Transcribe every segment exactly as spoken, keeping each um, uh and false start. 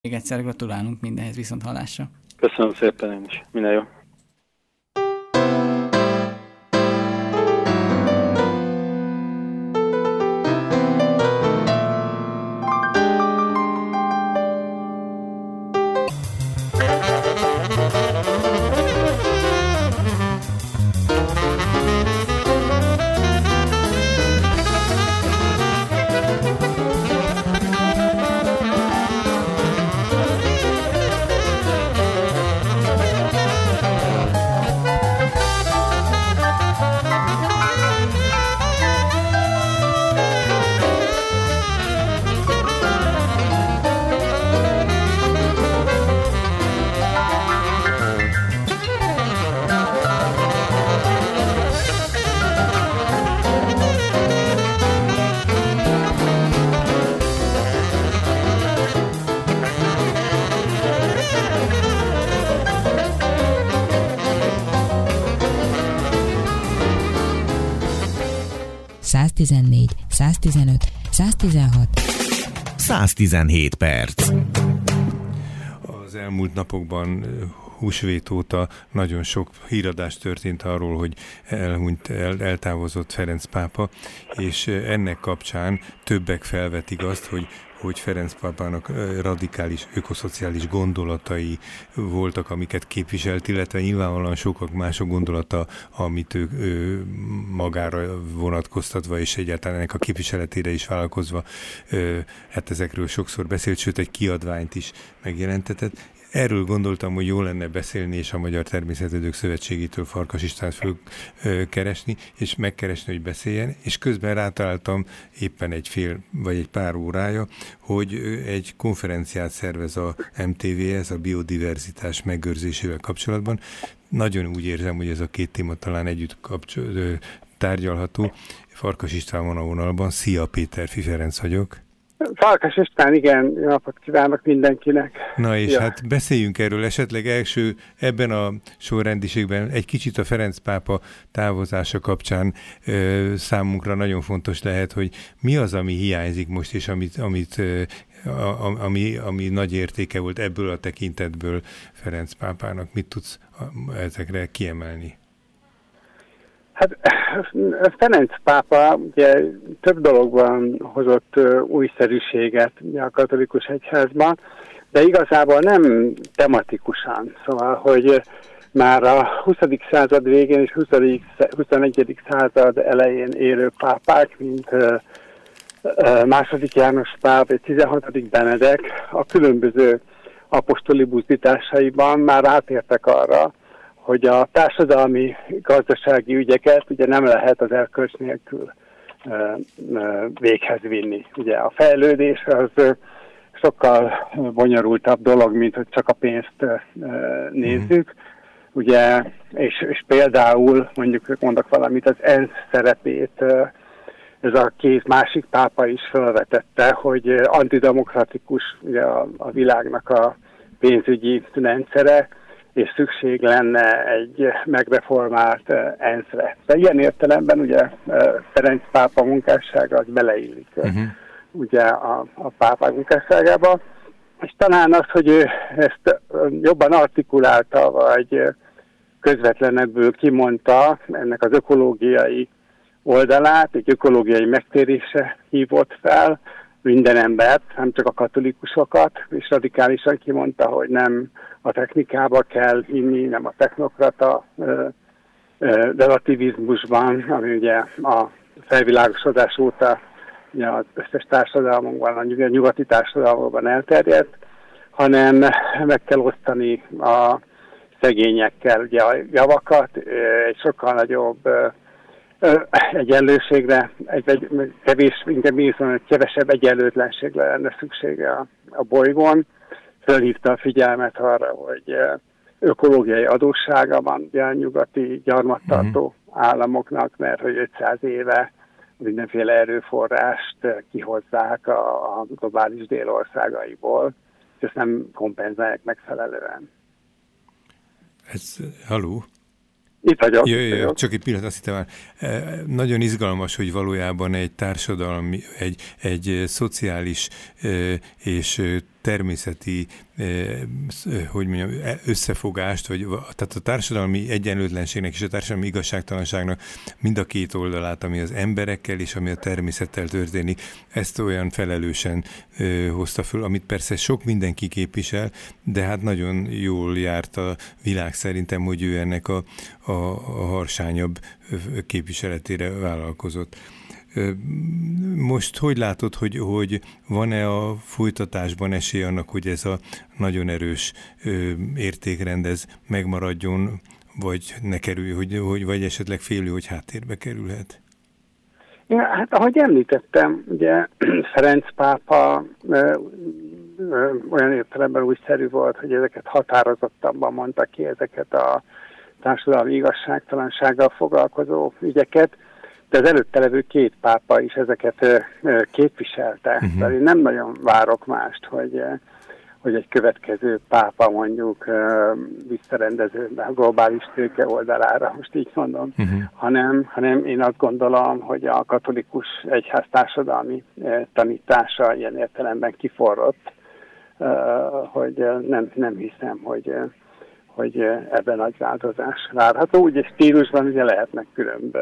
Még egyszer gratulálunk mindenhez, viszont hallásra. Köszönöm szépen én is. Minden jó. száztizennégy, száztizenöt, száztizenhat. száztizenhét perc. Az elmúlt napokban húsvét óta nagyon sok híradás történt arról, hogy elhunyt, el, eltávozott Ferenc pápa, és ennek kapcsán többek felvetik azt, hogy hogy Ferenc pápának radikális ökoszociális gondolatai voltak, amiket képviselt, illetve nyilvánvalóan sokak mások gondolata, amit ő, ő magára vonatkoztatva, és egyáltalán ennek a képviseletére is vállalkozva, hát ezekről sokszor beszélt, sőt egy kiadványt is megjelentetett. Erről gondoltam, hogy jó lenne beszélni, és a Magyar Természetvédők Szövetségétől Farkas Istvánt fölkeresni, és megkeresni, hogy beszéljen, és közben rátaláltam éppen egy fél, vagy egy pár órája, hogy egy konferenciát szervez a em té vé, ez a biodiverzitás megőrzésével kapcsolatban. Nagyon úgy érzem, hogy ez a két téma talán együtt kapcsol- tárgyalható. Farkas István van a vonalban. Szia, Péter, Fi Ferenc vagyok. Farkas István, igen, jó napot kívánok mindenkinek. Na és ja. hát beszéljünk erről esetleg első ebben a sorrendiségben egy kicsit a Ferenc pápa távozása kapcsán ö, számunkra nagyon fontos lehet, hogy mi az, ami hiányzik most, és amit, amit ö, a, a, ami, ami nagy értéke volt ebből a tekintetből Ferenc pápának. Mit tudsz ezekre kiemelni? Hát Ferenc pápa ugye több dologban hozott újszerűséget a katolikus egyházban, de igazából nem tematikusan. Szóval, hogy már a huszadik század végén és huszonegyedik század elején élő pápák, mint második János Pál vagy tizenhatodik Benedek a különböző apostoli buzdításaiban már átértek arra, hogy a társadalmi, gazdasági ügyeket ugye nem lehet az erkölcs nélkül ö, ö, véghez vinni. Ugye a fejlődés az ö, sokkal bonyolultabb dolog, mint hogy csak a pénzt ö, nézzük. Mm. Ugye, és, és például, mondjuk mondok valamit, az ENSZ szerepét ö, ez a két másik pápa is felvetette, hogy antidemokratikus ugye a, a világnak a pénzügyi rendszere, és szükség lenne egy megreformált ENSZ-re. De ilyen értelemben ugye Ferenc pápa munkássága az beleillik uh-huh. ugye a, a pápák munkásságába. És talán az, hogy ő ezt jobban artikulálta, vagy közvetlenebbül kimondta ennek az ökológiai oldalát, egy ökológiai megtérésre hívott fel minden embert, nem csak a katolikusokat, és radikálisan kimondta, hogy nem a technikába kell hinni, nem a technokrata ö, ö, relativizmusban, ami ugye a felvilágosodás óta ugye az összes társadalmunkban, a nyugati társadalmakban elterjedt, hanem meg kell osztani a szegényekkel ugye a javakat, egy sokkal nagyobb ö, ö, egyenlőségre, egy, egy kevés, inkább egy kevesebb egyenlőtlenségre lenne szüksége a, a bolygón. Fölhívta a figyelmet arra, hogy ökológiai adóssága van a nyugati gyarmattartó uh-huh. államoknak, mert hogy ötszáz éve mindenféle erőforrást kihozzák a, a globális délországaiból, és ezt nem kompenzálják megfelelően. Ez, haló? Itt vagyok. Jö, jö, jö, csak egy pillanat, azt hittem már. Nagyon izgalmas, hogy valójában egy társadalmi, egy, egy szociális és természeti hogy mondjam, összefogást, vagy, tehát a társadalmi egyenlőtlenségnek és a társadalmi igazságtalanságnak mind a két oldalát, ami az emberekkel és ami a természettel történik, ezt olyan felelősen hozta föl, amit persze sok mindenki képvisel, de hát nagyon jól járt a világ szerintem, hogy ő ennek a, a, a harsányabb képviseletére vállalkozott. Most hogy látod, hogy, hogy van-e a folytatásban esély annak, hogy ez a nagyon erős értékrend ez megmaradjon, vagy ne kerülj, hogy, hogy, vagy esetleg félő, hogy háttérbe kerülhet? Ja, hát ahogy említettem, ugye Ferenc pápa ö, ö, olyan értelemben újszerű volt, hogy ezeket határozottabban mondta ki, ezeket a társadalmi igazságtalansággal foglalkozó ügyeket, de az előtte levő két pápa is ezeket ö, ö, képviselte. Uh-huh. Tehát én nem nagyon várok mást, hogy, ö, hogy egy következő pápa mondjuk ö, visszarendező a globális tőke oldalára, most így mondom, uh-huh. hanem, hanem én azt gondolom, hogy a katolikus egyház társadalmi ö, tanítása ilyen értelemben kiforrott, ö, hogy ö, nem, nem hiszem, hogy ö, hogy ebben nagy változás várható. Ugye stílusban ugye lehetnek különb,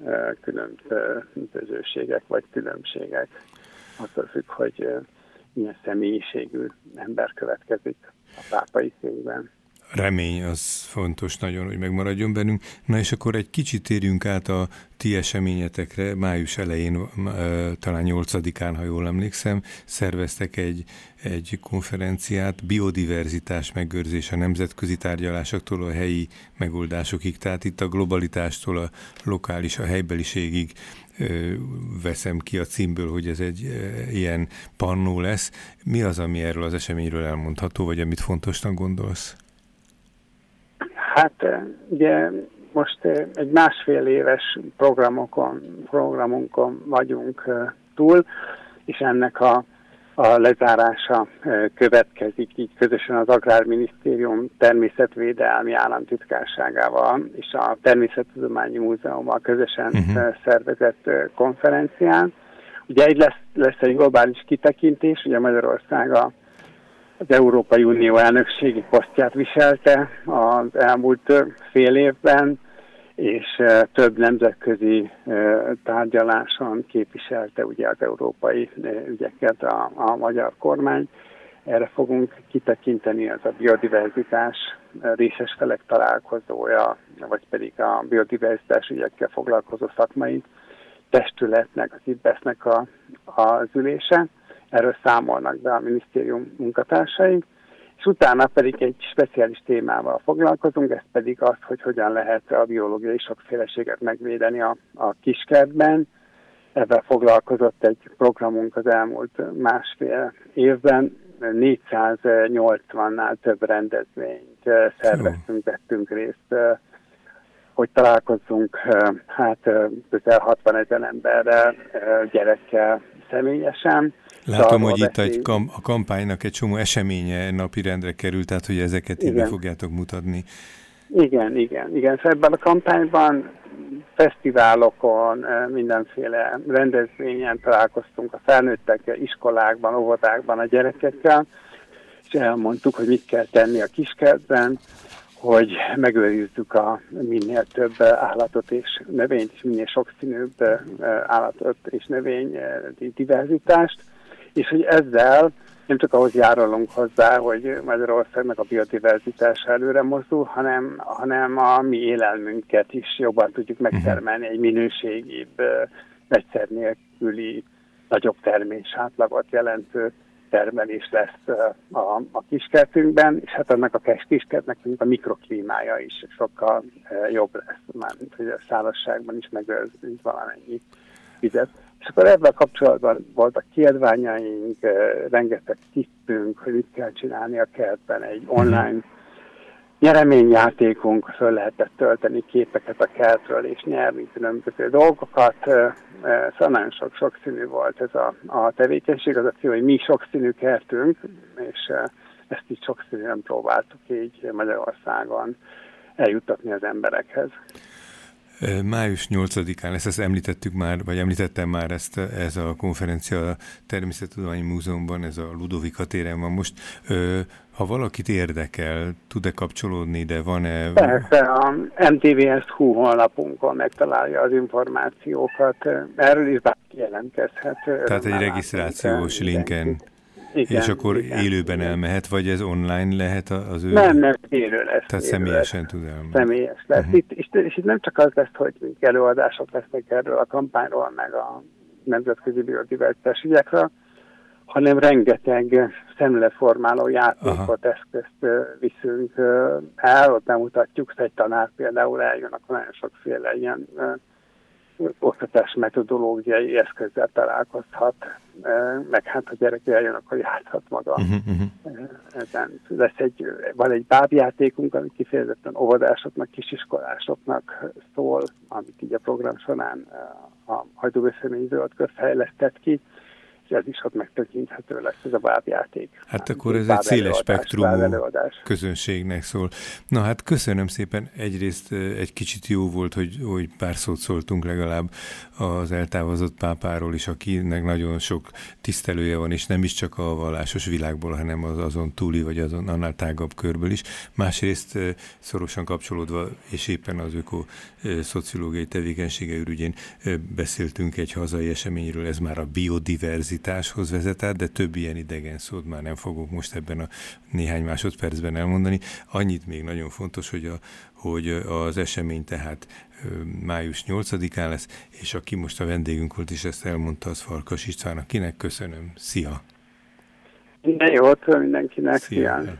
különbözőségek vagy különbségek. Attól függ, hogy milyen személyiségű ember következik a pápai székben. Remény az fontos nagyon, hogy megmaradjon bennünk. Na és akkor egy kicsit térjünk át a ti eseményetekre. Május elején, talán nyolcadikán, ha jól emlékszem, szerveztek egy, egy konferenciát, biodiverzitás megőrzés a nemzetközi tárgyalásoktól a helyi megoldásokig, tehát itt a globalitástól a lokális, a helybeliségig veszem ki a címből, hogy ez egy ilyen pannó lesz. Mi az, ami erről az eseményről elmondható, vagy amit fontosnak gondolsz? Hát ugye most egy másfél éves programokon, programunkon vagyunk túl, és ennek a, a lezárása következik így közösen az Agrárminisztérium természetvédelmi államtitkárságával és a Természettudományi Múzeummal közösen uh-huh. szervezett konferencián. Ugye egy lesz, lesz egy globális kitekintés, ugye Magyarország a az Európai Unió elnökségi posztját viselte az elmúlt fél évben, és több nemzetközi tárgyaláson képviselte ugye az európai ügyeket a, a magyar kormány. Erre fogunk kitekinteni, az a biodiverzitás részes felek találkozója, vagy pedig a biodiverzitás ügyekkel foglalkozó szakmai testületnek, az I B E S-nek a, az ülése. Erről számolnak be a minisztérium munkatársai, és utána pedig egy speciális témával foglalkozunk, ez pedig az, hogy hogyan lehet a biológiai sokféleséget megvédeni a, a kiskertben. Ebben foglalkozott egy programunk az elmúlt másfél évben, négyszáznyolcvannál több rendezvényt szerveztünk, vettünk részt, hogy találkozzunk hát közel hatvanezer emberrel, gyerekkel személyesen. Látom, hogy itt egy kam- a kampánynak egy csomó eseménye napirendre került, tehát hogy ezeket így be fogjátok mutatni. Igen, igen, igen. Szóval ebben a kampányban fesztiválokon, mindenféle rendezvényen találkoztunk a felnőttekkel, iskolákban, óvodákban a gyerekekkel, és elmondtuk, hogy mit kell tenni a kiskertben, hogy megőrizzük a minél több állatot és növényt, és minél sokszínűbb állatot és növény diverzitást, és hogy ezzel nem csak ahhoz járulunk hozzá, hogy Magyarországnak a biodiverzitása előre mozdul, hanem, hanem a mi élelmünket is jobban tudjuk megtermelni, egy minőségibb, egyszer nélküli, nagyobb termésátlagot jelentő termelés lesz a, a kiskertünkben, és hát annak a kiskertnek a mikroklímája is sokkal jobb lesz, mármint hogy a szárazságban is megőrzünk valamennyi vizet. És akkor ebben kapcsolatban voltak kiadványaink, rengeteg tippünk, hogy mit kell csinálni a kertben, egy online nyereményjátékunk, föl lehetett tölteni képeket a kertről és nyerni különböző dolgokat. Szóval nagyon sok sokszínű volt ez a, a tevékenység, az a cél, hogy mi sokszínű kertünk, és ezt így sokszínűen próbáltuk így Magyarországon eljuttatni az emberekhez. Május nyolcadikán lesz, ezt említettük már, vagy említettem már ezt, ez a konferencia a Természettudományi Múzeumban, ez a Ludovika téren van most. Ha valakit érdekel, tud-e kapcsolódni, de van-e... Persze, a em té vé es pont hú honlapunkon megtalálja az információkat. Erről is bárki jelentkezhet. Tehát egy regisztrációs linken. Igen, és akkor igen, élőben igen. elmehet, vagy ez online lehet az ő... Nem, nem, élő lesz. Tehát élő személyesen lesz. tud elmenni. Személyes lesz. Uh-huh. Itt, és, és itt nem csak az lesz, hogy előadások lesznek erről a kampányról, meg a nemzetközi biodiverzitás ügyekről, hanem rengeteg szemléletformáló játékot, eszközt viszünk el, ott bemutatjuk, egy tanár például eljön, akkor nagyon sokféle ilyen oktatás metodológiai eszközzel találkozhat, meg hát a gyerek eljön, akkor játszhat maga. Uh-huh, uh-huh. Ezen lesz egy, van egy bábjátékunk, ami kifejezetten óvodásoknak, kisiskolásoknak szól, amit így a program során a Hajdúböszörmény Zöldkör fejlesztett ki, és ez is ott megtekinthető lesz, ez a bábjáték. Hát akkor ez egy széles spektrumú közönségnek szól. Na hát köszönöm szépen, egyrészt egy kicsit jó volt, hogy, hogy pár szót szóltunk legalább az eltávozott pápáról is, akinek nagyon sok tisztelője van, és nem is csak a vallásos világból, hanem az azon túli, vagy azon annál tágabb körből is. Másrészt szorosan kapcsolódva, és éppen az öko-szociológiai tevékenysége ürügyén beszéltünk egy hazai eseményről, ez már a biodiverzitáshoz vezetett, de több ilyen idegen szót már nem fogok most ebben a néhány másodpercben elmondani. Annyit még nagyon fontos, hogy, a, hogy az esemény tehát május nyolcadikán lesz, és aki most a vendégünk volt, és ezt elmondta, az Farkas István, akinek köszönöm. Szia! Minden jót mindenkinek! Szia! Szia.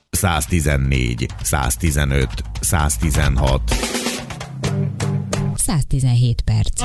száztizennégy, száztizenöt, száztizenhat. száz tizenhét perc.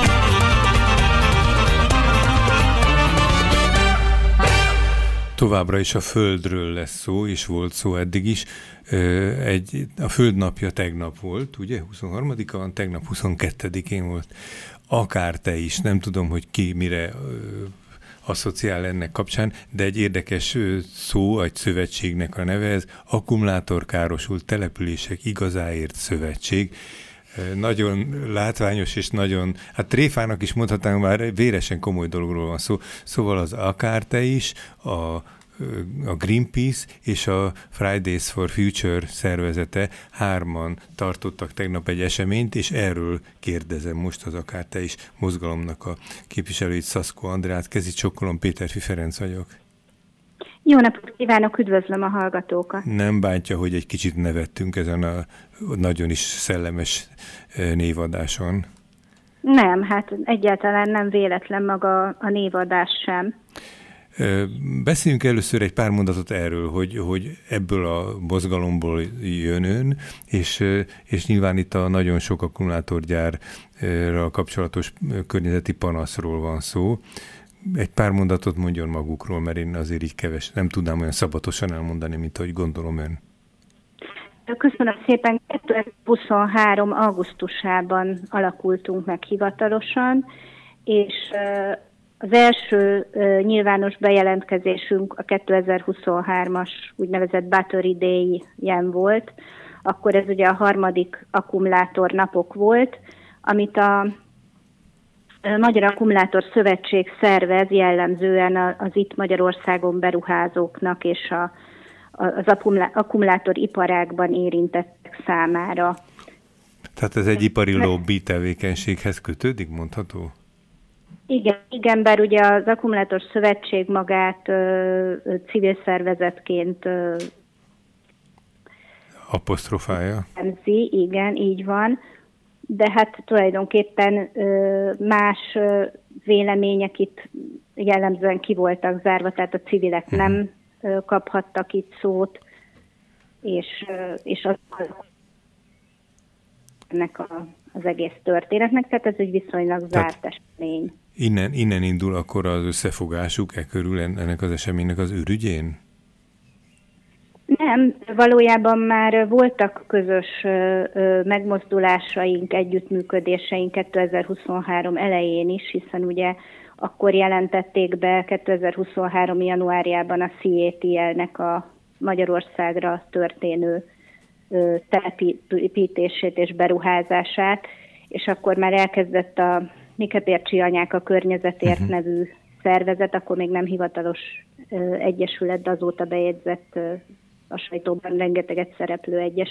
Továbbra is a Földről lesz szó, és volt szó eddig is. Egy, a Föld napja tegnap volt, ugye? huszonharmadika van, tegnap huszonkettedikén volt. Akár te is, nem tudom, hogy ki mire asszociál ennek kapcsán, de egy érdekes szó, egy szövetségnek a neve, ez Akkumulátorkárosult Települések Igazáért Szövetség. Nagyon látványos és nagyon, hát tréfának is mondhatnánk, már véresen komoly dologról van szó. Szóval az Akárte is, a, a Greenpeace és a Fridays for Future szervezete hárman tartottak tegnap egy eseményt, és erről kérdezem most az Akárte is mozgalomnak a képviselőit, Szaszko Andrát. Kezi csokkolom, Péterfi Ferenc vagyok. Jó napot kívánok, üdvözlöm a hallgatókat. Nem bántja, hogy egy kicsit nevettünk ezen a nagyon is szellemes névadáson? Nem, hát egyáltalán nem véletlen maga a névadás sem. Beszéljünk először egy pár mondatot erről, hogy, hogy ebből a mozgalomból jön ön, és, és nyilván itt a nagyon sok akkumulátorgyárral kapcsolatos környezeti panaszról van szó. Egy pár mondatot mondjon magukról, mert én azért így keves, nem tudnám olyan szabatosan elmondani, mint ahogy gondolom ön. Köszönöm szépen. kétezer-huszonhárom augusztusában alakultunk meg hivatalosan, és az első nyilvános bejelentkezésünk a kétezer-huszonhármas úgynevezett Battery Day-en volt. Akkor ez ugye a harmadik akkumulátor napok volt, amit a Magyar Akkumulátor Szövetség szervez jellemzően az itt Magyarországon beruházóknak és a, az akkumulátoriparágban érintettek számára. Tehát ez egy ipari lobby tevékenységhez kötődik, mondható? Igen, igen, bár ugye az Akkumulátor Szövetség magát ö, ö, civil szervezetként ö, apostrofálja. Emzi, igen, így van. De hát tulajdonképpen ö, más ö, vélemények itt jellemzően ki voltak zárva, tehát a civilek uh-huh. nem ö, kaphattak itt szót, és, ö, és az, ennek a, az egész történetnek, tehát ez egy viszonylag zárt esemény. Innen, innen indul akkor az összefogásuk e körül ennek az eseménynek az ürügyén? Nem, valójában már voltak közös ö, ö, megmozdulásaink, együttműködéseink kétezer-huszonhárom elején is, hiszen ugye akkor jelentették be kétezer-huszonhárom januárjában a cé á té el-nek a Magyarországra történő ö, telepítését és beruházását, és akkor már elkezdett a Mikepércsi Anyák a Környezetért uh-huh. nevű szervezet, akkor még nem hivatalos ö, egyesület, de azóta bejegyzett ö, a sajtóban rengeteget szereplő egyesület.